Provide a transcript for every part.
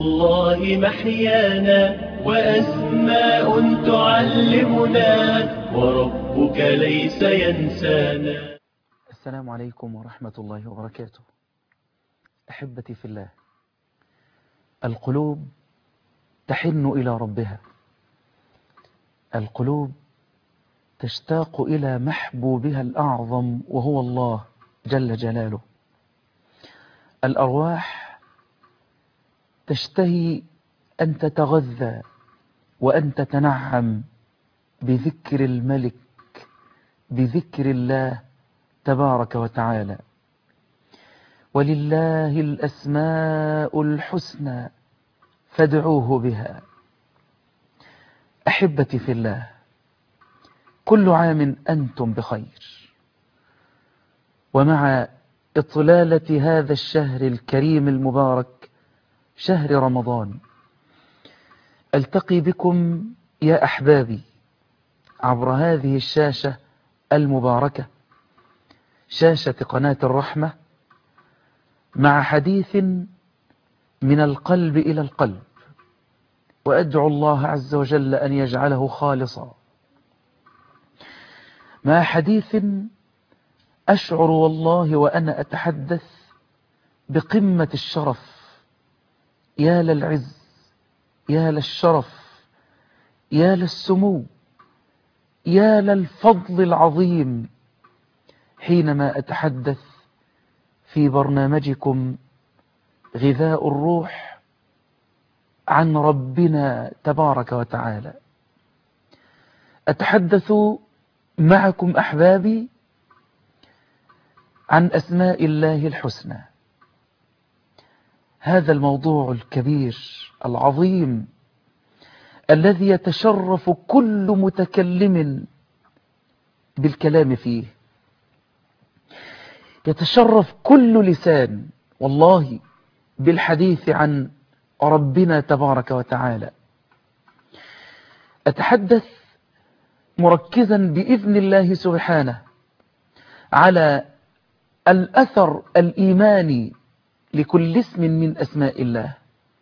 الله محيانا وأسماء تعلمنا وربك ليس ينسانا. السلام عليكم ورحمة الله وبركاته. أحبتي في الله، القلوب تحن إلى ربها، القلوب تشتاق إلى محبوبها الأعظم وهو الله جل جلاله. الأرواح تشتهي أن تتغذى وأن تتنعم بذكر الملك، بذكر الله تبارك وتعالى. ولله الأسماء الحسنى فادعوه بها. أحبتي في الله، كل عام أنتم بخير، ومع إطلالة هذا الشهر الكريم المبارك شهر رمضان ألتقي بكم يا أحبابي عبر هذه الشاشة المباركة، شاشة قناة الرحمة، مع حديث من القلب إلى القلب، وأدعو الله عز وجل أن يجعله خالصا، مع حديث أشعر والله وأنا أتحدث بقمة الشرف. يا للعز، يا للشرف، يا للسمو، يا للفضل العظيم حينما أتحدث في برنامجكم غذاء الروح عن ربنا تبارك وتعالى. أتحدث معكم أحبابي عن أسماء الله الحسنى، هذا الموضوع الكبير العظيم الذي يتشرف كل متكلم بالكلام فيه، يتشرف كل لسان والله بالحديث عن ربنا تبارك وتعالى. أتحدث مركزا بإذن الله سبحانه على الأثر الإيماني لكل اسم من أسماء الله،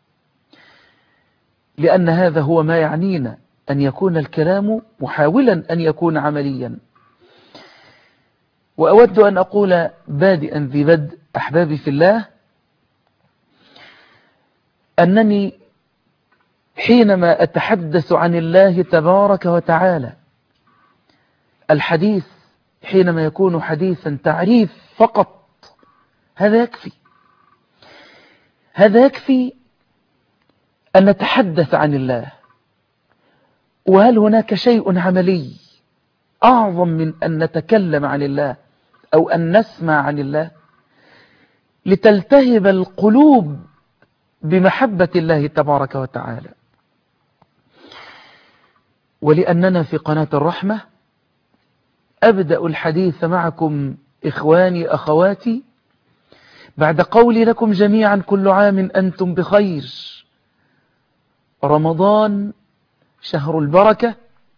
لأن هذا هو ما يعنينا، أن يكون الكلام محاولا أن يكون عمليا. وأود أن أقول بادئا ذي بدء أحبابي في الله، أنني حينما أتحدث عن الله تبارك وتعالى، الحديث حينما يكون حديثا تعريف فقط هذا يكفي، هذا يكفي أن نتحدث عن الله. وهل هناك شيء عملي أعظم من أن نتكلم عن الله أو أن نسمع عن الله لتلتهب القلوب بمحبة الله تبارك وتعالى؟ ولأننا في قناة الرحمة أبدأ الحديث معكم إخواني أخواتي بعد قولي لكم جميعا كل عام أنتم بخير. رمضان شهر البركة،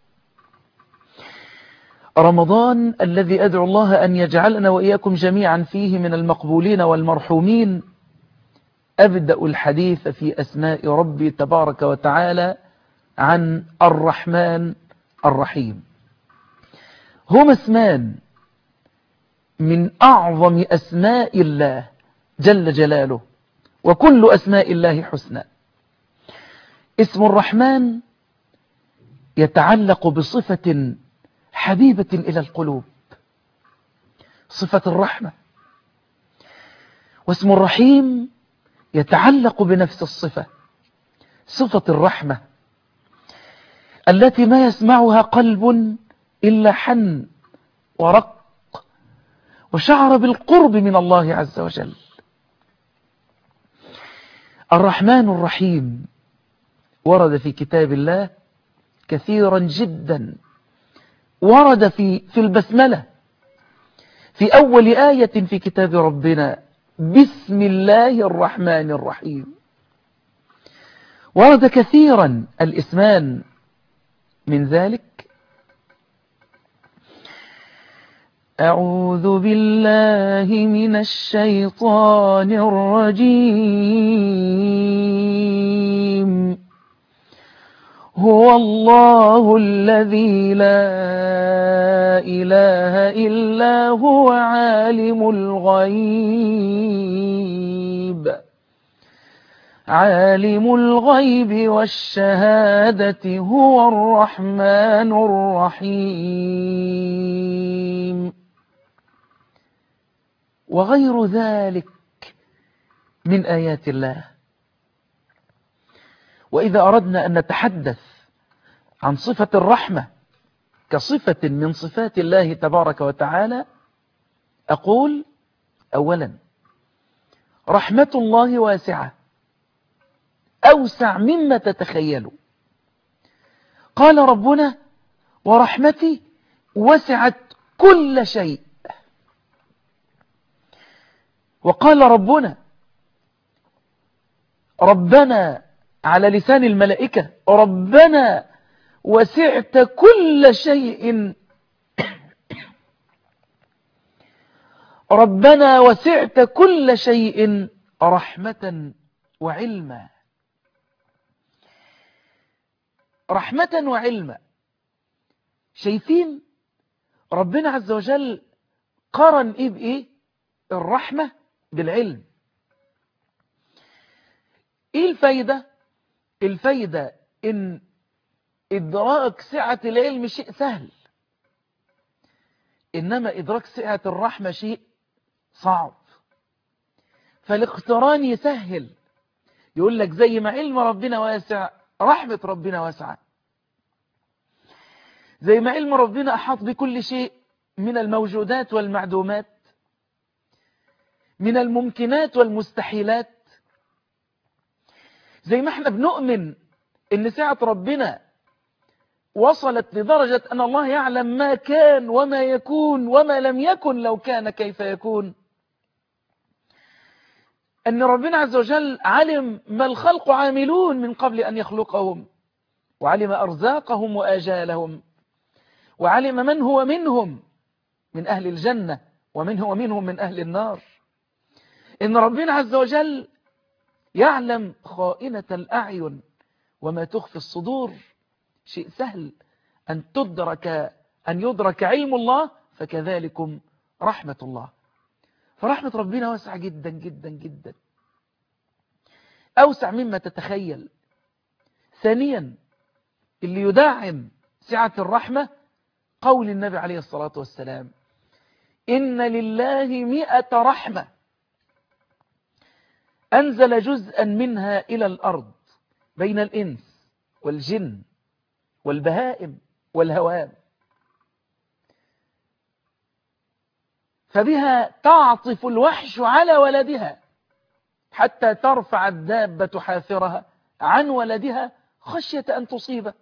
رمضان الذي أدعو الله أن يجعلنا وإياكم جميعا فيه من المقبولين والمرحومين. أبدأ الحديث في أسماء ربي تبارك وتعالى عن الرحمن الرحيم. هما اسمان من أعظم أسماء الله جل جلاله، وكل أسماء الله حسنى. اسم الرحمن يتعلق بصفة حبيبة إلى القلوب، صفة الرحمة. واسم الرحيم يتعلق بنفس الصفة، صفة الرحمة التي ما يسمعها قلب إلا حن ورق وشعر بالقرب من الله عز وجل. الرحمن الرحيم ورد في كتاب الله كثيرا جدا، ورد في البسملة في أول آية في كتاب ربنا بسم الله الرحمن الرحيم. ورد كثيرا الاسمان من ذلك أعوذ بالله من الشيطان الرجيم. هو الله الذي لا إله إلا هو عالم الغيب والشهادة هو الرحمن الرحيم. وغير ذلك من آيات الله. وإذا أردنا أن نتحدث عن صفة الرحمة كصفة من صفات الله تبارك وتعالى، أقول أولا: رحمة الله واسعة، أوسع مما تتخيلوا. قال ربنا: ورحمتي وسعت كل شيء. وقال ربنا على لسان الملائكة: ربنا وسعت كل شيء ربنا وسعت كل شيء رحمة وعلما. رحمة وعلما. شايفين ربنا عز وجل قارن إيه بإيه؟ الرحمة بالعلم. إيه الفايدة؟ الفايدة إن إدراك سعة العلم شيء سهل، إنما إدراك سعة الرحمة شيء صعب. فالاقتران يسهل. يقول لك زي ما علم ربنا واسع، رحمة ربنا واسعة. زي ما علم ربنا أحاط بكل شيء من الموجودات والمعدومات، من الممكنات والمستحيلات. زي ما احنا بنؤمن إن سعة ربنا وصلت لدرجة أن الله يعلم ما كان وما يكون وما لم يكن لو كان كيف يكون. أن ربنا عز وجل علم ما الخلق عاملون من قبل أن يخلقهم، وعلم أرزاقهم وآجالهم، وعلم من هو منهم من أهل الجنة ومن هو منهم من أهل النار. إن ربنا عز وجل يعلم خائنة الأعين وما تخفي الصدور. شيء سهل أن يدرك علم الله، فكذلكم رحمة الله. فرحمة ربنا واسعة جدا جدا جدا، أوسع مما تتخيل. ثانيا، اللي يدعم سعة الرحمة قول النبي عليه الصلاة والسلام: إن لله 100 رحمة أنزل جزءا منها إلى الأرض بين الإنس والجن والبهائم والهوام، فبها تعطف الوحش على ولدها حتى ترفع الدابة حافرها عن ولدها خشية أن تصيبه.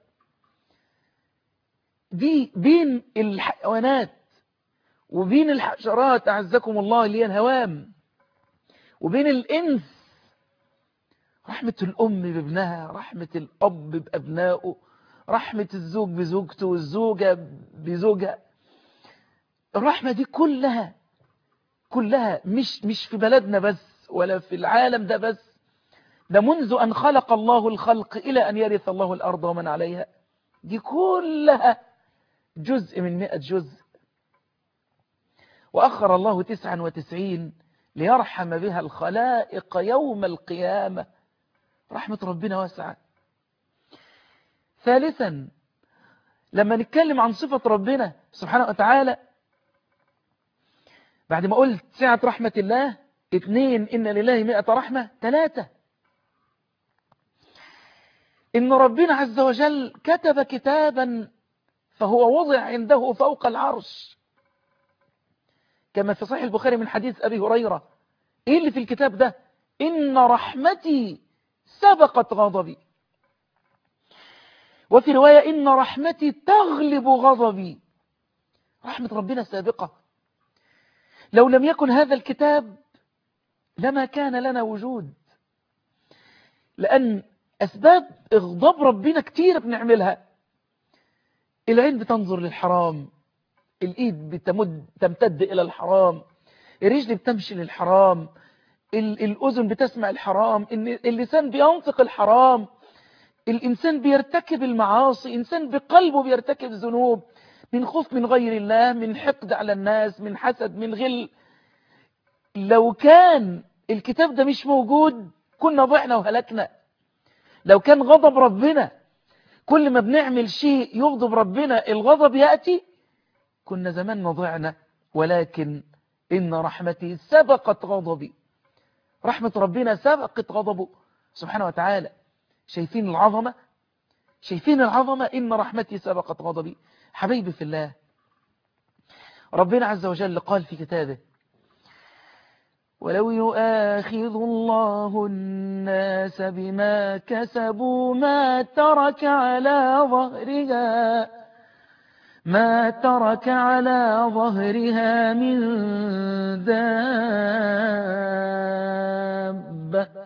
دي بين الحيوانات وبين الحشرات أعزكم الله اللي هي الهوام، وبين الإنس رحمة الأم بابنها، رحمة الأب بأبنائه، رحمة الزوج بزوجته والزوجة بزوجها. الرحمة دي كلها مش في بلدنا بس ولا في العالم ده بس، ده منذ أن خلق الله الخلق إلى أن يرث الله الأرض ومن عليها. دي كلها جزء من 100 جزء. وأخر الله 99 ليرحم بها الخلائق يوم القيامة. رحمة ربنا واسعة. ثالثا، لما نتكلم عن صفة ربنا سبحانه وتعالى، بعد ما قلت سعة رحمة الله، 2 إن لله 100 رحمة، 3 إن ربنا عز وجل كتب كتابا فهو وضع عنده فوق العرش، كما في صحيح البخاري من حديث أبي هريرة. إيه اللي في الكتاب ده؟ إن رحمتي سبقت غضبي. وفي رواية إن رحمتي تغلب غضبي. رحمة ربنا سابقة. لو لم يكن هذا الكتاب لما كان لنا وجود، لأن أسباب إغضاب ربنا كتير بنعملها. العين بتنظر للحرام، الإيد تمتد إلى الحرام، الرجل بتمشي للحرام، الأذن بتسمع الحرام، اللسان بينطق الحرام، الإنسان بيرتكب المعاصي، إنسان بقلبه بيرتكب ذنوب من خوف من غير الله، من حقد على الناس، من حسد، من غل. لو كان الكتاب ده مش موجود كنا ضعنا وهلكنا. لو كان غضب ربنا كل ما بنعمل شيء يغضب ربنا الغضب يأتي كنا زماننا ضعنا، ولكن إن رحمتي سبقت غضبي. رحمة ربنا سبقت غضبه سبحانه وتعالى. شايفين العظمة؟ شايفين العظمة؟ إن رحمتي سبقت غضبي. حبيبي في الله، ربنا عز وجل قال في كتابه: ولو يؤاخذ الله الناس بما كسبوا ما ترك على ظهرها من دابة.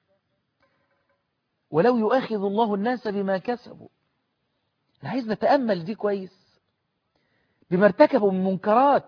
ولو يؤاخذ الله الناس بما كسبوا، عايز نتأمل دي كويس، بما ارتكبوا من منكرات،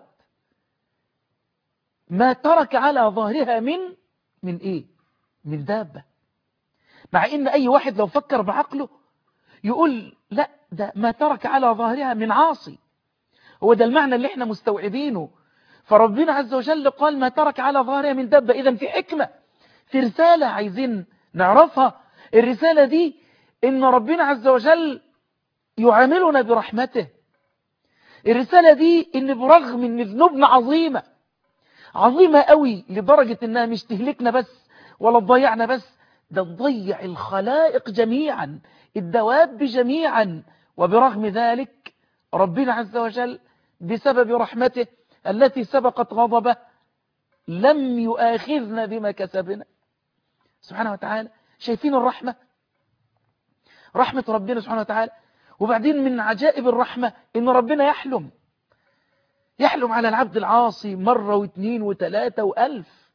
ما ترك على ظهرها من ايه؟ من دابة. مع ان اي واحد لو فكر بعقله يقول لا، ده ما ترك على ظهرها من عاصي. هو ده المعنى اللي احنا مستوعبينه. فربنا عز وجل قال ما ترك على ظهرها من دابة. اذا في حكمة، في رسالة عايزين نعرفها. الرسالة دي ان ربنا عز وجل يعاملنا برحمته. الرسالة دي ان برغم ان ذنوبنا عظيمة قوي لدرجة انها مش تهلكنا بس ولا تضيعنا بس، ده تضيع الخلائق جميعا، الدواب جميعا. وبرغم ذلك ربنا عز وجل بسبب رحمته التي سبقت غضبه لم يؤاخذنا بما كسبنا سبحانه وتعالى. شايفين الرحمة؟ رحمة ربنا سبحانه وتعالى. وبعدين من عجائب الرحمة ان ربنا يحلم على العبد العاصي مرة واثنين وثلاثة وألف.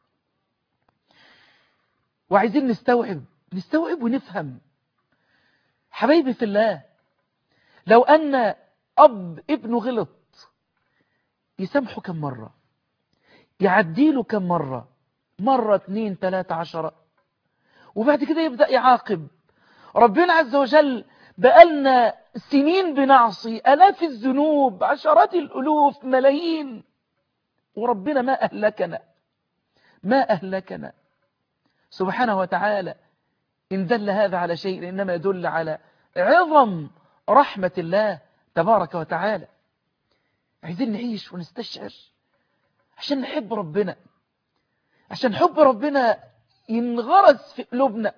وعايزين نستوعب ونفهم. حبايبي في الله، لو أن ابنه غلط يسامحه كم مرة؟ يعديله كم مرة؟ مرة 2 3 10، وبعد كده يبدأ يعاقب. ربنا عز وجل بقالنا سنين بنعصي، آلاف الذنوب، عشرات الألوف، ملايين، وربنا ما أهلكنا سبحانه وتعالى. إن دل هذا على شيء إنما يدل على عظم رحمة الله تبارك وتعالى. عايزين نعيش ونستشعر عشان نحب ربنا، عشان حب ربنا ينغرس في قلوبنا.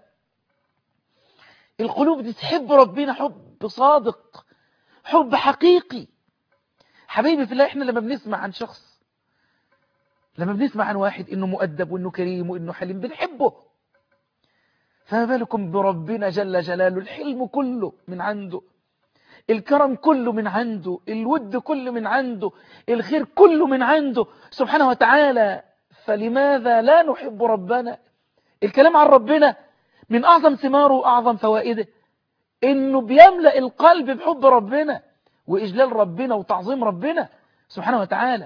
القلوب دي تحب ربنا حب صادق، حب حقيقي. حبيبي في الله، احنا لما بنسمع عن شخص، لما بنسمع عن واحد انه مؤدب وانه كريم وانه حليم بنحبه، فما بالكم بربنا جل جلاله؟ الحلم كله من عنده، الكرم كله من عنده، الود كله من عنده، الخير كله من عنده سبحانه وتعالى. فلماذا لا نحب ربنا؟ الكلام عن ربنا من أعظم ثماره وأعظم فوائده إنه بيملأ القلب بحب ربنا وإجلال ربنا وتعظيم ربنا سبحانه وتعالى.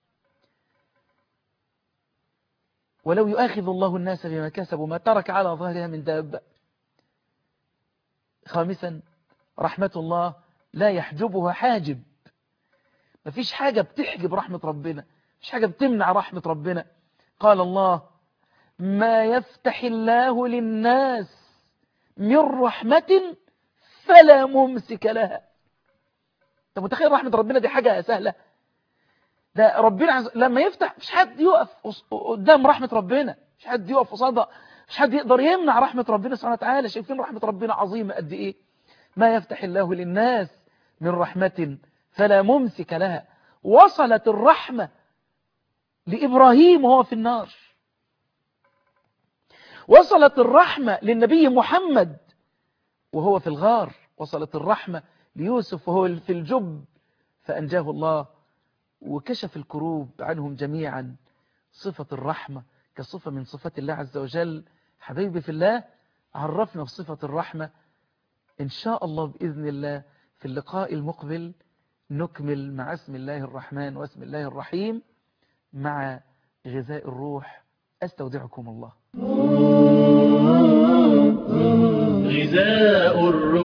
ولو يؤاخذ الله الناس بما كسبوا ما ترك على ظهرها من دابة. خامسا، رحمة الله لا يحجبها حاجب. مفيش حاجة بتحجب رحمة ربنا، مفيش حاجة بتمنع رحمة ربنا. قال الله: ما يفتح الله للناس من رحمة فلا ممسك لها. انت متخيل رحمة ربنا دي حاجة سهلة؟ ده ربنا لما يفتح مش حد يقف قدام رحمة ربنا، مش حد يقف قصادها، مش حد يقدر يمنع رحمة ربنا سبحانه وتعالى. شايفين رحمة ربنا عظيمة قد ايه؟ ما يفتح الله للناس من رحمة فلا ممسك لها. وصلت الرحمة لإبراهيم وهو في النار، وصلت الرحمة للنبي محمد وهو في الغار، وصلت الرحمة ليوسف وهو في الجب فأنجاه الله وكشف الكروب عنهم جميعا. صفة الرحمة كصفة من صفات الله عز وجل. حبيبي في الله، عرفنا بصفة الرحمة إن شاء الله بإذن الله في اللقاء المقبل نكمل مع اسم الله الرحمن واسم الله الرحيم مع غذاء الروح. أستودعكم الله. غذاء الروح.